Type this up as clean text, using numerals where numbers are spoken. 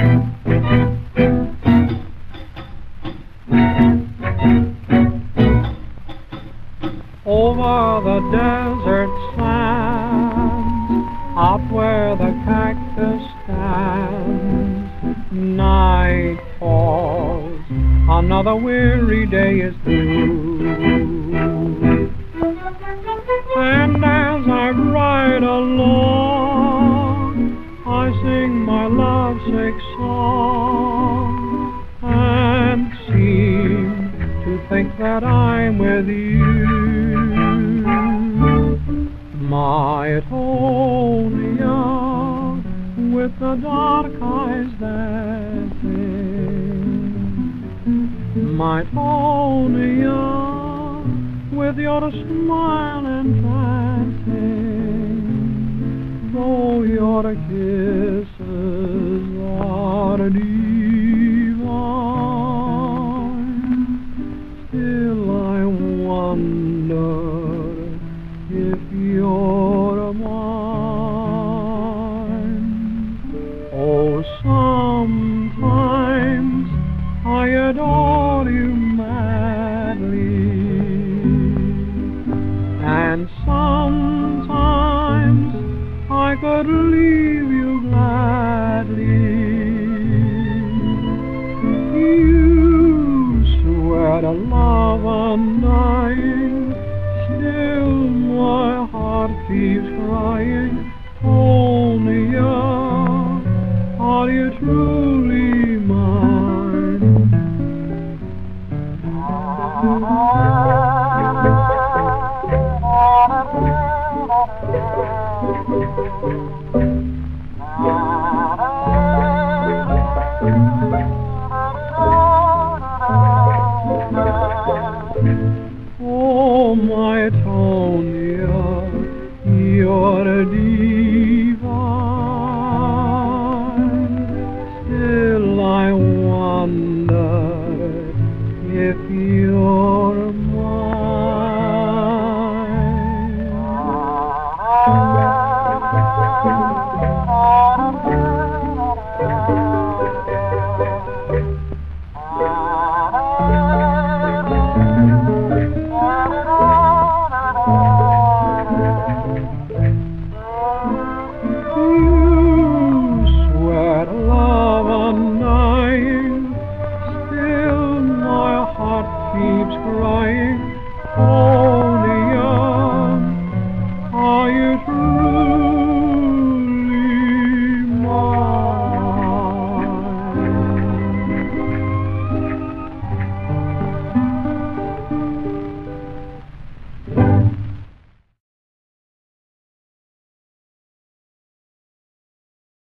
Over the desert sands, out where the cactus stands, night falls, another weary day is through. And as I ride along, I sing my lovesick song, and seem to think that I'm with you. My Tonia, with the dark eyes that sing, my Tonia, with your smile entrancing, though your kisses are divine, still I wonder if you're mine. Oh, sometimes I adore you madly, and sometimes I could leave you gladly. You swear to love undying, still my heart keeps crying. Tonia, are you true?